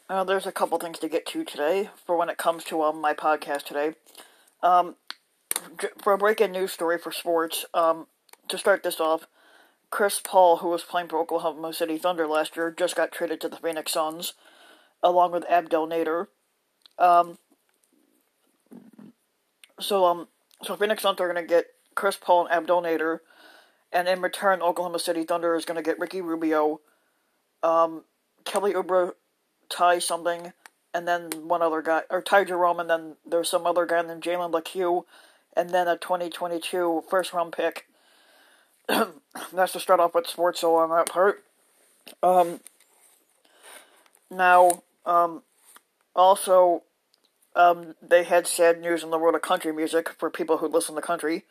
There's a couple things to get to today for when it comes to my podcast today. Um, for a breaking news story for sports, to start this off, Chris Paul, who was playing for Oklahoma City Thunder last year, just got traded to the Phoenix Suns, along with Abdel Nader. Um, so Phoenix Suns are going to get Chris Paul and Abdel Nader, and in return, Oklahoma City Thunder is going to get Ricky Rubio, Kelly Oubre, Ty something, and then one other guy, or Ty Jerome, and then there's some other guy named Jalen LeCue, and then a 2022 first-round pick. That's to start off with sports, so on that part. Um, now, also, they had sad news in the world of country music for people who listen to country.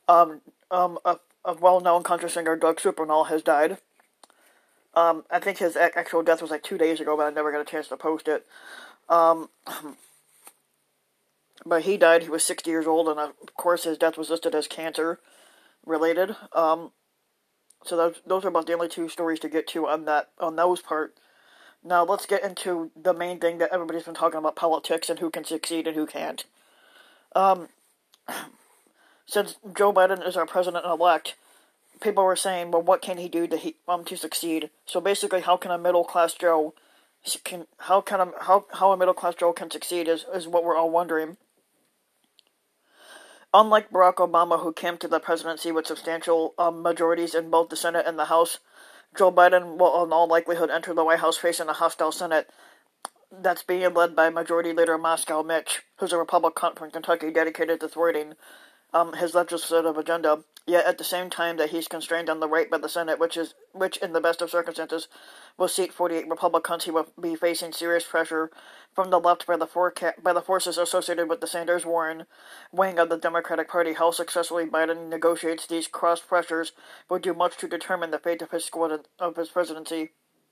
A well-known country singer, Doug Supernall, has died. I think his actual death was like 2 days ago, but I never got a chance to post it. Um, but he died. He was 60 years old, and of course his death was listed as cancer related. So those are about the only two stories to get to on those part. Now let's get into the main thing that everybody's been talking about: politics and who can succeed and who can't. Um, since Joe Biden is our president-elect, people were saying, well, what can he do to succeed? So basically, how can a middle class Joe how a middle class Joe can succeed is what we're all wondering. Unlike Barack Obama, who came to the presidency with substantial majorities in both the Senate and the House, Joe Biden will in all likelihood enter the White House facing a hostile Senate that's being led by Majority Leader Moscow Mitch, who's a Republican from Kentucky dedicated to thwarting his legislative agenda, yet at the same time that he's constrained on the right by the Senate, which in the best of circumstances will seat 48 Republicans, he will be facing serious pressure from the left by the forces associated with the Sanders-Warren wing of the Democratic Party. How successfully Biden negotiates these cross pressures will do much to determine the fate of his presidency.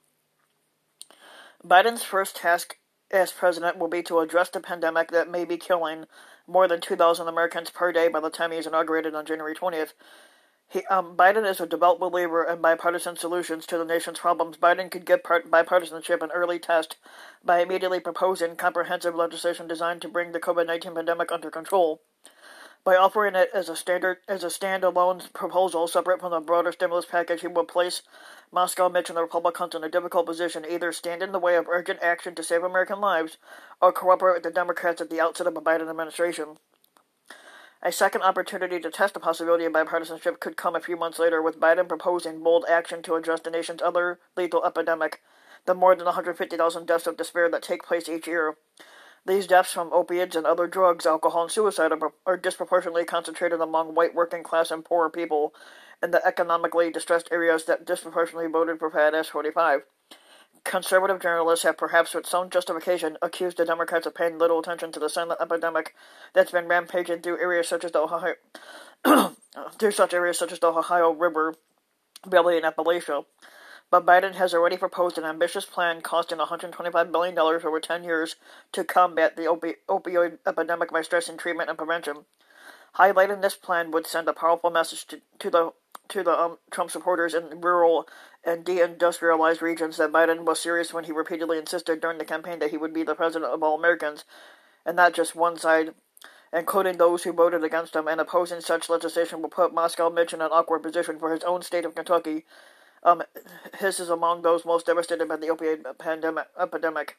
Biden's first task as president will be to address the pandemic that may be killing more than 2,000 Americans per day by the time he is inaugurated on January 20th. Biden is a devout believer in bipartisan solutions to the nation's problems. Biden could give bipartisanship an early test by immediately proposing comprehensive legislation designed to bring the COVID-19 pandemic under control. By offering it as a standalone proposal separate from the broader stimulus package, he will place Moscow Mitch and the Republicans in a difficult position: either stand in the way of urgent action to save American lives, or cooperate with the Democrats at the outset of a Biden administration. A second opportunity to test the possibility of bipartisanship could come a few months later, with Biden proposing bold action to address the nation's other lethal epidemic, the more than 150,000 deaths of despair that take place each year. These deaths from opiates and other drugs, alcohol, and suicide are disproportionately concentrated among white working class and poorer people in the economically distressed areas that disproportionately voted for Fat Ass 45. Conservative journalists have, perhaps with some justification, accused the Democrats of paying little attention to the silent epidemic that's been rampaging through areas such as the Ohio, Ohio River Valley and Appalachia. But Biden has already proposed an ambitious plan costing $125 billion over 10 years to combat the opioid epidemic by stressing treatment and prevention. Highlighting this plan would send a powerful message to the Trump supporters in rural and deindustrialized regions that Biden was serious when he repeatedly insisted during the campaign that he would be the president of all Americans, and not just one side, including those who voted against him. And opposing such legislation will put Moscow Mitch in an awkward position for his own state of Kentucky. His is among those most devastated by the opioid epidemic.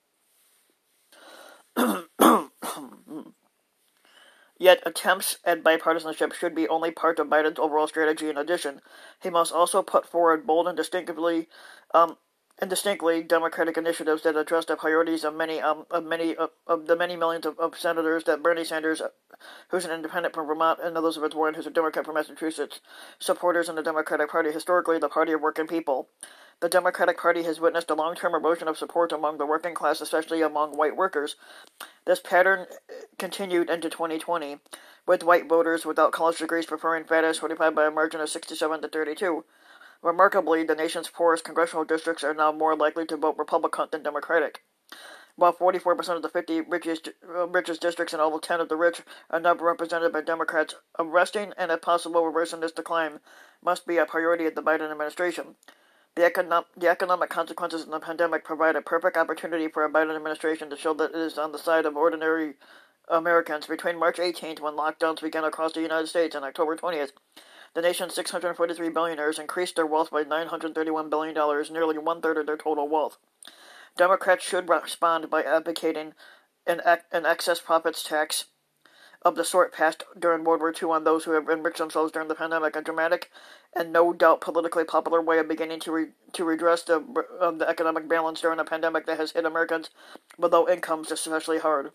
Yet attempts at bipartisanship should be only part of Biden's overall strategy. In addition, he must also put forward bold and distinctly Democratic initiatives that address the priorities of the many millions of senators that Bernie Sanders, who's an independent from Vermont, and Elizabeth Warren, who's a Democrat from Massachusetts, supporters in the Democratic Party, historically the party of working people. The Democratic Party has witnessed a long-term erosion of support among the working class, especially among white workers. This pattern continued into 2020, with white voters without college degrees preferring Fat Ass 45 by a margin of 67 to 32. Remarkably, the nation's poorest congressional districts are now more likely to vote Republican than Democratic. While 44% of the 50 richest districts and all 10 of the rich are now represented by Democrats, arresting and, if possible, reversing this decline must be a priority of the Biden administration. The economic consequences of the pandemic provide a perfect opportunity for a Biden administration to show that it is on the side of ordinary Americans. Between March 18th, when lockdowns began across the United States, and October 20th, the nation's 643 billionaires increased their wealth by $931 billion, nearly one-third of their total wealth. Democrats should respond by advocating an excess profits tax of the sort passed during World War II on those who have enriched themselves during the pandemic, a dramatic and no doubt politically popular way of beginning to redress the economic balance during a pandemic that has hit Americans with low incomes especially hard.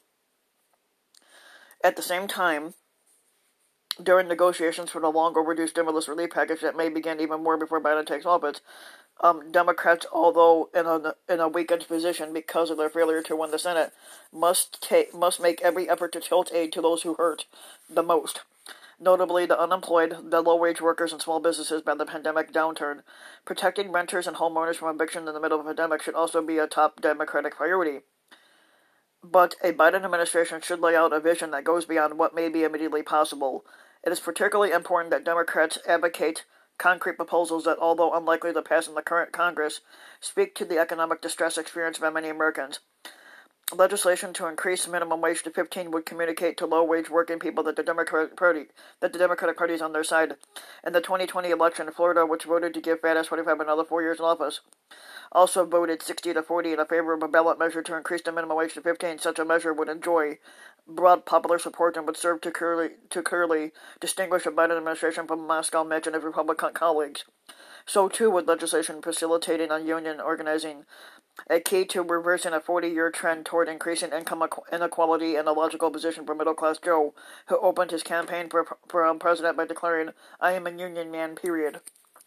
At the same time, during negotiations for the long overdue stimulus relief package that may begin even more before Biden takes office, Democrats, although in a weakened position because of their failure to win the Senate, must make every effort to tilt aid to those who hurt the most, notably the unemployed, the low-wage workers, and small businesses by the pandemic downturn. Protecting renters and homeowners from eviction in the middle of a pandemic should also be a top Democratic priority. But a Biden administration should lay out a vision that goes beyond what may be immediately possible. It is particularly important that Democrats advocate concrete proposals that, although unlikely to pass in the current Congress, speak to the economic distress experienced by many Americans. Legislation to increase minimum wage to $15 would communicate to low-wage working people that the Democratic Party is on their side. In the 2020 election, Florida, which voted to give Fat Ass 45 another 4 years in office, also voted 60-40 in favor of a ballot measure to increase the minimum wage to $15. Such a measure would enjoy broad popular support and would serve to clearly distinguish a Biden administration from a Moscow Mitch and his Republican colleagues. So too would legislation facilitating on union organizing, a key to reversing a 40-year trend toward increasing income inequality and a logical position for middle-class Joe, who opened his campaign for president by declaring, "I am a union man, period."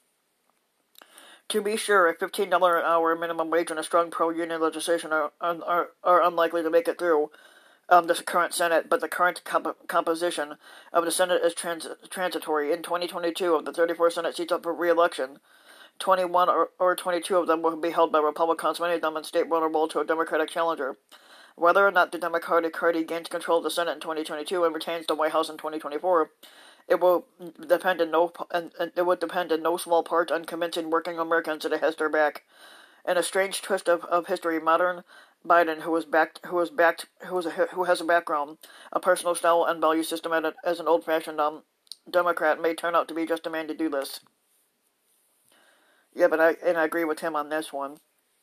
To be sure, a $15 an hour minimum wage and a strong pro-union legislation are unlikely to make it through the current Senate, but the current composition of the Senate is transitory. In 2022, of the 34 Senate seats up for re-election, 21 or 22 of them will be held by Republicans, many of them in state vulnerable to a Democratic challenger. Whether or not the Democratic Party gains control of the Senate in 2022 and retains the White House in 2024, it will depend in no small part on convincing working Americans that it has their back. In a strange twist of history, modern Biden, who has a background, a personal style and value system as an old-fashioned Democrat, may turn out to be just a man to do this. Yeah, but I agree with him on this one.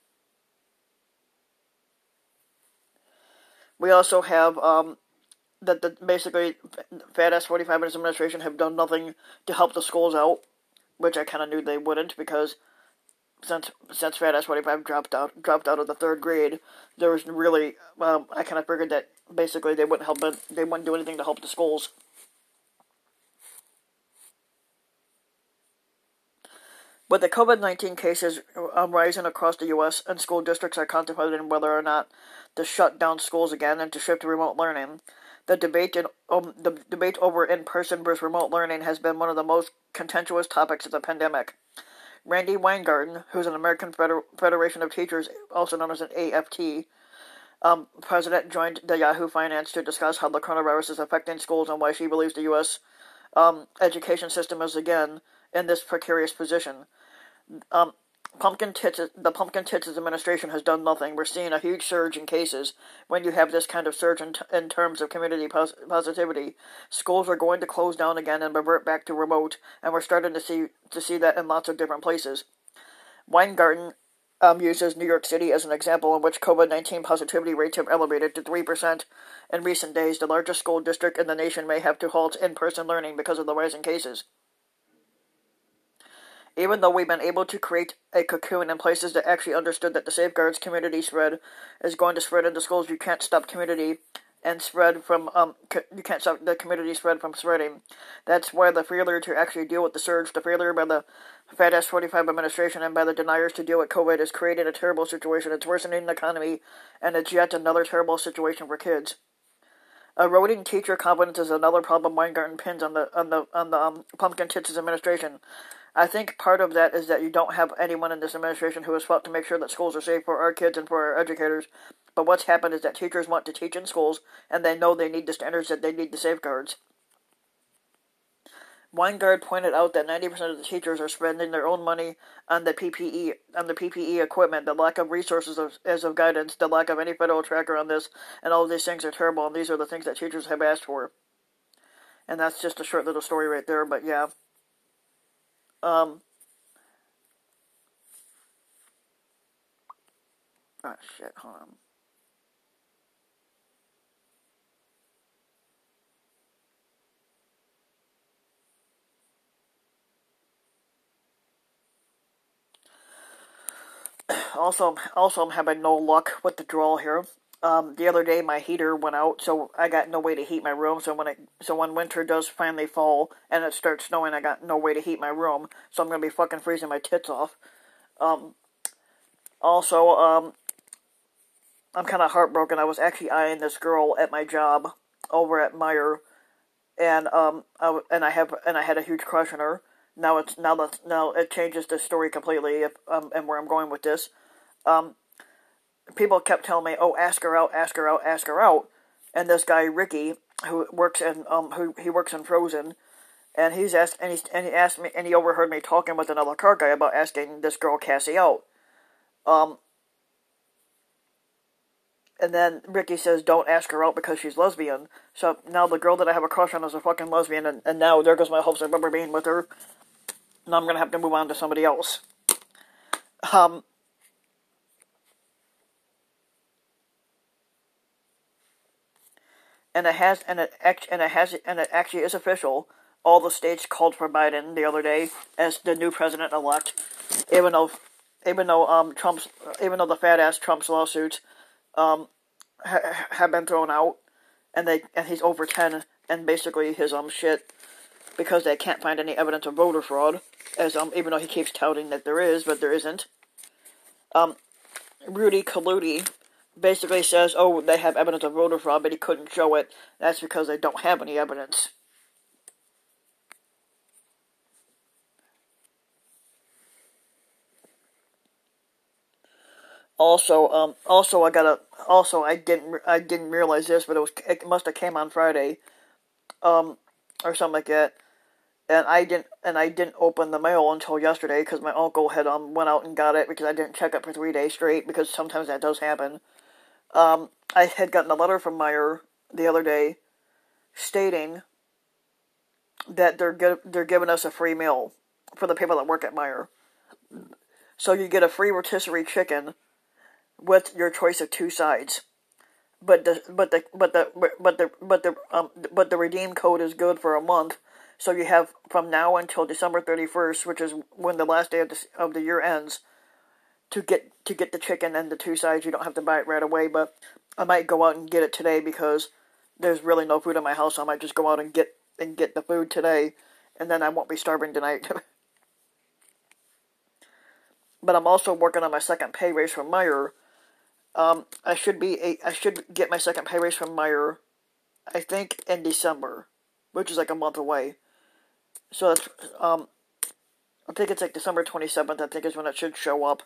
We also have basically Fat Ass 45 and his administration have done nothing to help the schools out, which I kind of knew they wouldn't, because since Fat Ass 45 dropped out of the third grade, there was really I kind of figured that basically they wouldn't do anything to help the schools. With the COVID-19 cases rising across the U.S. and school districts are contemplating whether or not to shut down schools again and to shift to remote learning, the debate over in-person versus remote learning has been one of the most contentious topics of the pandemic. Randi Weingarten, who's an American Federation of Teachers, also known as an AFT, president, joined the Yahoo Finance to discuss how the coronavirus is affecting schools and why she believes the U.S. Education system is again in this precarious position. The Pumpkin Tits' administration has done nothing. We're seeing a huge surge in cases. When you have this kind of surge in terms of community positivity, schools are going to close down again and revert back to remote, and we're starting to see that in lots of different places. Weingarten uses New York City as an example in which COVID-19 positivity rates have elevated to 3% in recent days. The largest school district in the nation may have to halt in-person learning because of the rising cases. Even though we've been able to create a cocoon in places that actually understood that the safeguards community spread is going to spread into schools, you can't stop community and spread from you can't stop the community spread from spreading. That's why the failure to actually deal with the surge, the failure by the Fat Ass 45 administration and by the deniers to deal with COVID is creating a terrible situation. It's worsening the economy, and it's yet another terrible situation for kids. Eroding teacher confidence is another problem Weingarten pins on the Pumpkin Tits' administration. I think part of that is that you don't have anyone in this administration who has fought to make sure that schools are safe for our kids and for our educators. But what's happened is that teachers want to teach in schools, and they know they need the standards, that they need the safeguards. Weingard pointed out that 90% of the teachers are spending their own money on the PPE equipment. The lack of resources as of guidance, the lack of any federal tracker on this, and all of these things are terrible. And these are the things that teachers have asked for. And that's just a short little story right there. But yeah, oh shit, hold on. Also, I'm having no luck with the draw here. The other day my heater went out, so I got no way to heat my room. So when winter does finally fall and it starts snowing, I got no way to heat my room. So I'm gonna be fucking freezing my tits off. Also, I'm kind of heartbroken. I was actually eyeing this girl at my job over at Meijer, and I had a huge crush on her. Now it changes the story completely. And where I'm going with this, people kept telling me, "Oh, ask her out, ask her out, ask her out." And this guy Ricky, who works in Frozen, and he asked me, and he overheard me talking with another car guy about asking this girl Cassie out. And then Ricky says, "Don't ask her out because she's lesbian." So now the girl that I have a crush on is a fucking lesbian, and now there goes my hopes of ever being with her. Now I'm gonna have to move on to somebody else. And it actually is official. All the states called for Biden the other day as the new president-elect, even though the fat ass Trump's lawsuits have been thrown out, and he's over 10, and basically his shit, because they can't find any evidence of voter fraud, as even though he keeps touting that there is, but there isn't. Rudy Kaludi basically says, "Oh, they have evidence of voter fraud, but he couldn't show it. That's because they don't have any evidence." Also, I didn't realize this, but it must have came on Friday, or something like that. And I didn't open the mail until yesterday because my uncle had went out and got it because I didn't check it for 3 days straight, because sometimes that does happen. I had gotten a letter from Meijer the other day stating that they're giving us a free meal for the people that work at Meijer. So you get a free rotisserie chicken with your choice of 2 sides. But the redeem code is good for a month. So you have from now until December 31st, which is when the last day of the year ends, to get the chicken and the 2 sides. You don't have to buy it right away, but I might go out and get it today because there's really no food in my house. So I might just go out and get the food today, and then I won't be starving tonight. But I'm also working on my second pay raise from Meijer. I should get my second pay raise from Meijer, I think, in December, which is like a month away. So that's I think it's like December 27th. I think is when it should show up.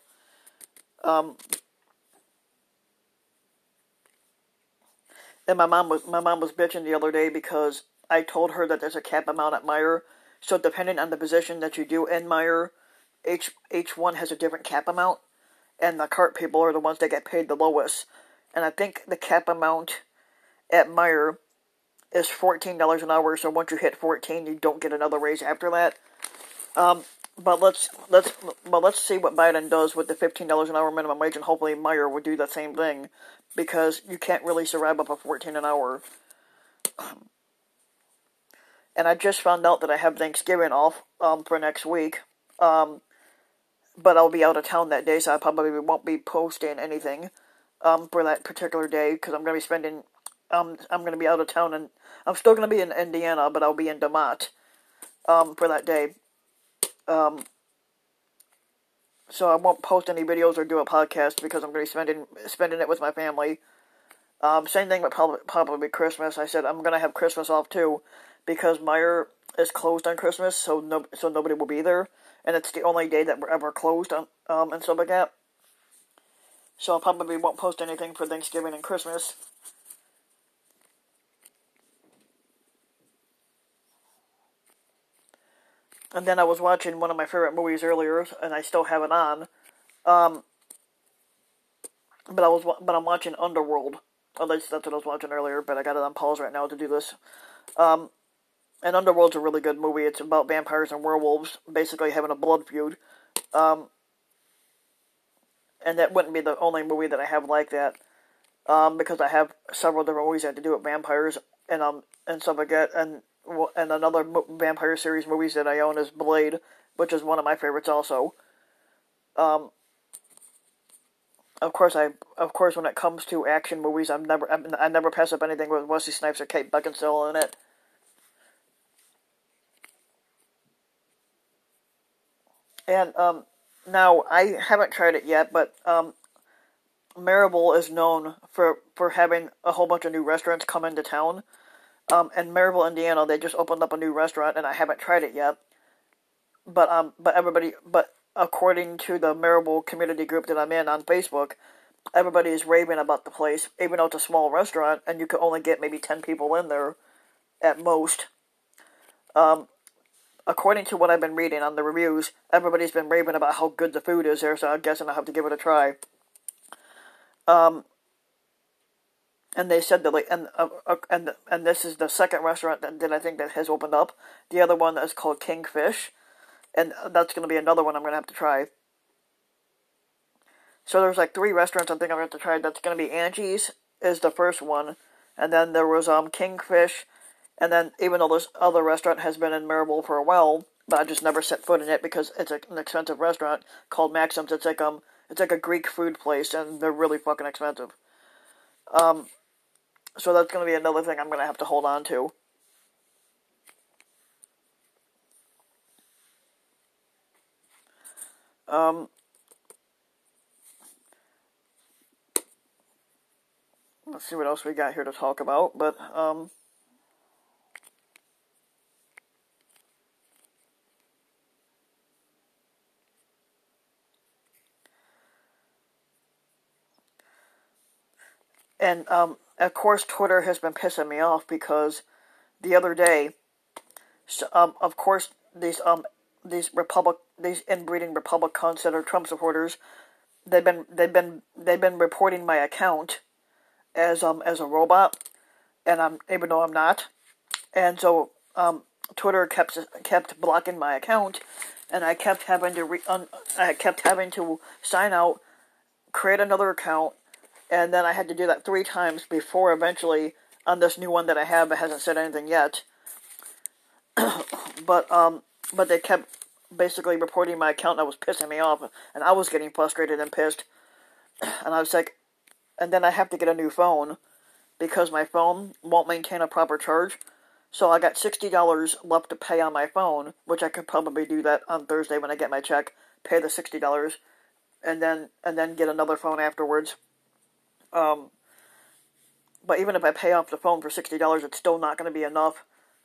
And my mom was bitching the other day because I told her that there's a cap amount at Meijer. So depending on the position that you do in Meijer, each one has a different cap amount, and the cart people are the ones that get paid the lowest. And I think the cap amount at Meijer is $14 an hour. So once you hit 14, you don't get another raise after that. But let's see what Biden does with the $15 an hour minimum wage, and hopefully Meijer will do the same thing, because you can't really survive up a 14 an hour. And I just found out that I have Thanksgiving off for next week. But I'll be out of town that day, so I probably won't be posting anything for that particular day, because I'm going to be out of town, and I'm still going to be in Indiana, but I'll be in DeMott for that day. So I won't post any videos or do a podcast because I'm going to be spending it with my family. Same thing with probably Christmas. I said I'm going to have Christmas off too, because Meijer is closed on Christmas, so nobody will be there, and it's the only day that we're ever closed on, and stuff like that. So I probably won't post anything for Thanksgiving and Christmas. And then I was watching one of my favorite movies earlier, and I still have it on. Um, but I'm watching Underworld. At least that's what I was watching earlier. But I got it on pause right now to do this. Um, and Underworld's a really good movie. It's about vampires and werewolves basically having a blood feud. Um, and that wouldn't be the only movie that I have like that. Because I have several different movies that have to do with vampires and stuff like that. And another vampire series movies that I own is Blade, which is one of my favorites also. Um, Of course, when it comes to action movies, I never pass up anything with Wesley Snipes or Kate Beckinsale in it. And now I haven't tried it yet, but Maribel is known for having a whole bunch of new restaurants come into town. And Maryville, Indiana, they just opened up a new restaurant, and I haven't tried it yet. But according to the Maribel community group that I'm in on Facebook, everybody is raving about the place, even though it's a small restaurant, and you could only get maybe 10 people in there at most. According to what I've been reading on the reviews, everybody's been raving about how good the food is there, so I'm guessing I'll have to give it a try. And they said that, like, and this is the second restaurant that I think that has opened up. The other one is called Kingfish, and that's going to be another one I'm going to have to try. So there's like 3 restaurants I think I'm going to have to try. That's going to be Angie's is the first one, and then there was Kingfish, and then even though this other restaurant has been in Maribel for a while, but I just never set foot in it because it's an expensive restaurant called Maxim's. It's like a Greek food place, and they're really fucking expensive. So that's going to be another thing I'm going to have to hold on to. Let's see what else we got here to talk about, but, and, of course, Twitter has been pissing me off because the other day, of course, these inbreeding Republicans that are Trump supporters, they've been reporting my account as a robot, and even though I'm not, and so Twitter kept blocking my account, and I kept having to sign out, create another account, and then I had to do that 3 times before eventually on this new one that I have. It hasn't said anything yet, but they kept basically reporting my account, and that was pissing me off, and I was getting frustrated and pissed, and I was like, and then I have to get a new phone because my phone won't maintain a proper charge. So I got $60 left to pay on my phone, which I could probably do that on Thursday when I get my check, pay the $60, and then get another phone afterwards. But even if I pay off the phone for $60, it's still not going to be enough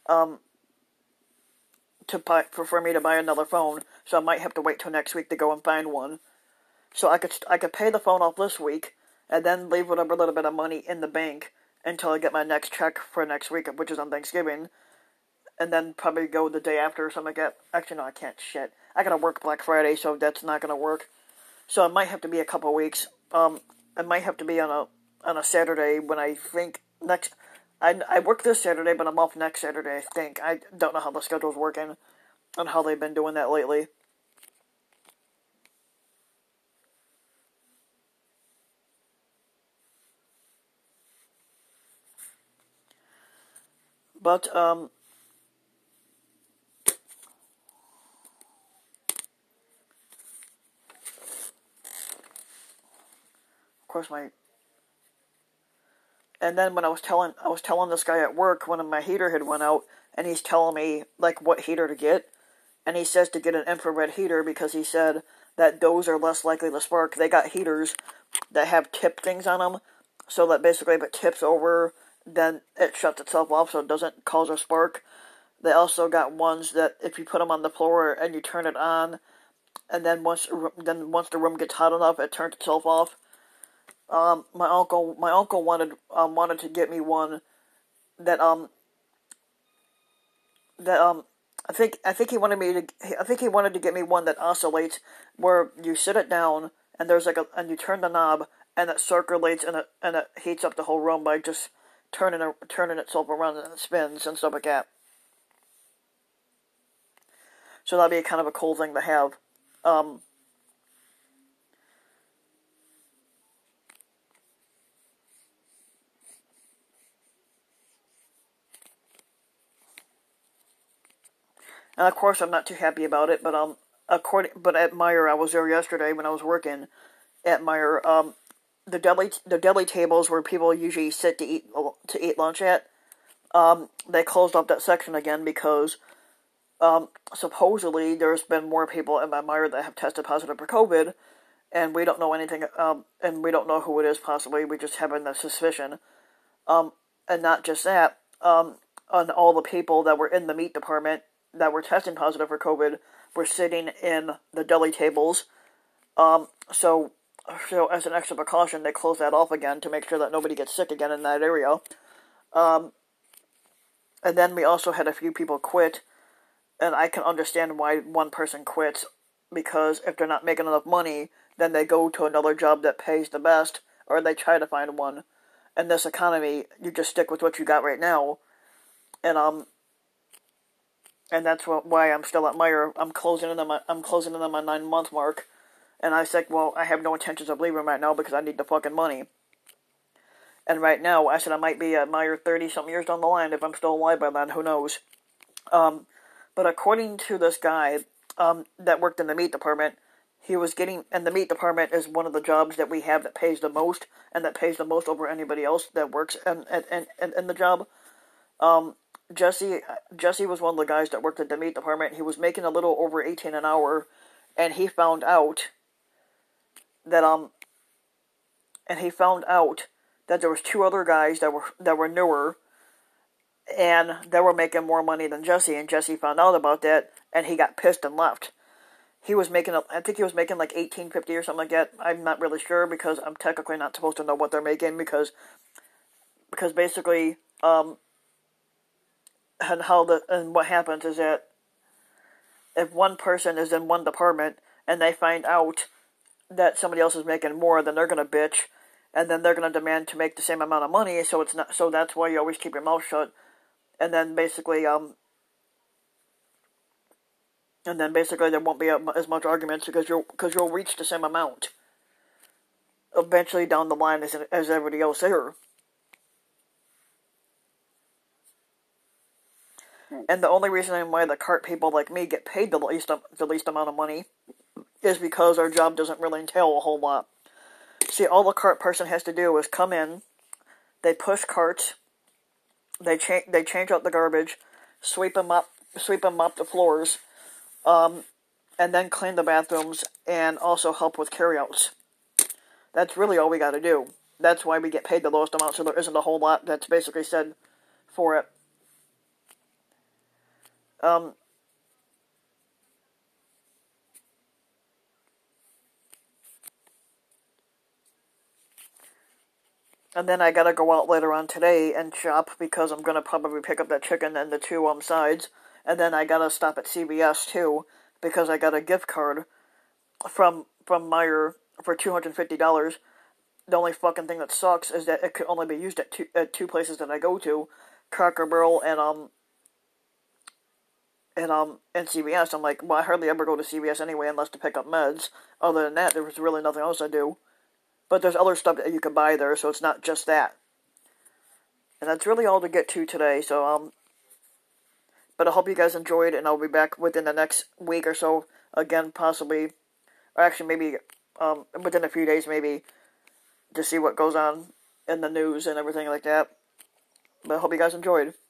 for me to buy another phone. So I might have to wait till next week to go and find one. So I could pay the phone off this week, and then leave whatever little bit of money in the bank until I get my next check for next week, which is on Thanksgiving, and then probably go the day after or something like that. Actually, no, I can't. Shit. I gotta work Black Friday, so that's not gonna work. So it might have to be a couple of weeks. It might have to be on a Saturday when I think next. I work this Saturday, but I'm off next Saturday, I think. I don't know how the schedule's working and how they've been doing that lately. But, of course and then when I was telling this guy at work when my heater had went out, and he's telling me, like, what heater to get, and he says to get an infrared heater because he said that those are less likely to spark. They got heaters that have tip things on them, so that basically if it tips over, then it shuts itself off so it doesn't cause a spark. They also got ones that if you put them on the floor and you turn it on, and then once the room gets hot enough, it turns itself off. My uncle wanted to get me one that that I think he wanted to get me one that oscillates, where you sit it down and there's and you turn the knob and it circulates and it heats up the whole room by just turning itself around and it spins and stuff like that. So that'd be kind of a cool thing to have. And of course, I'm not too happy about it. But but at Meijer, I was there yesterday when I was working at Meijer. The deli tables where people usually sit to eat lunch at. They closed up that section again because supposedly there's been more people in my Meijer that have tested positive for COVID, and we don't know anything. And we don't know who it is. Possibly, we just have a suspicion. And not just that. On all the people that were in the meat department that were testing positive for COVID were sitting in the deli tables. So as an extra precaution, they closed that off again to make sure that nobody gets sick again in that area. And then we also had a few people quit, and I can understand why one person quits, because if they're not making enough money, then they go to another job that pays the best, or they try to find one. In this economy, you just stick with what you got right now, and that's why I'm still at Meijer. I'm closing in on my 9-month mark, and I said, well, I have no intentions of leaving right now because I need the fucking money. And right now, I said I might be at Meijer 30-something years down the line if I'm still alive by then. Who knows? But according to this guy that worked in the meat department, he was getting, and the meat department is one of the jobs that we have that pays the most, and that pays the most over anybody else that works in the job. Jesse was one of the guys that worked at the meat department. He was making a little over 18 an hour, and he found out that there was two other guys that were newer, and they were making more money than Jesse, and Jesse found out about that, and he got pissed and left. I think he was making like $18.50 or something like that. I'm not really sure because I'm technically not supposed to know what they're making because basically, and what happens is that if one person is in one department and they find out that somebody else is making more, then they're gonna bitch, and then they're gonna demand to make the same amount of money. So it's not. So that's why you always keep your mouth shut, and then basically there won't be as much arguments because you'll reach the same amount eventually down the line as everybody else here. And the only reason why the cart people like me get paid the least amount of money is because our job doesn't really entail a whole lot. See, all the cart person has to do is come in, they push carts, they change out the garbage, sweep them up the floors, and then clean the bathrooms and also help with carryouts. That's really all we got to do. That's why we get paid the lowest amount, so there isn't a whole lot that's basically said for it. And then I gotta go out later on today and shop because I'm gonna probably pick up that chicken and the two sides. And then I gotta stop at CVS too because I got a gift card from Meijer for $250. The only fucking thing that sucks is that it could only be used at two places that I go to, Cracker Barrel and CVS. I'm like, well, I hardly ever go to CVS anyway unless to pick up meds. Other than that, there was really nothing else I do. But there's other stuff that you can buy there, so it's not just that. And that's really all to get to today, so, but I hope you guys enjoyed, and I'll be back within the next week or so, again, possibly, or actually maybe, within a few days, maybe, to see what goes on in the news and everything like that. But I hope you guys enjoyed.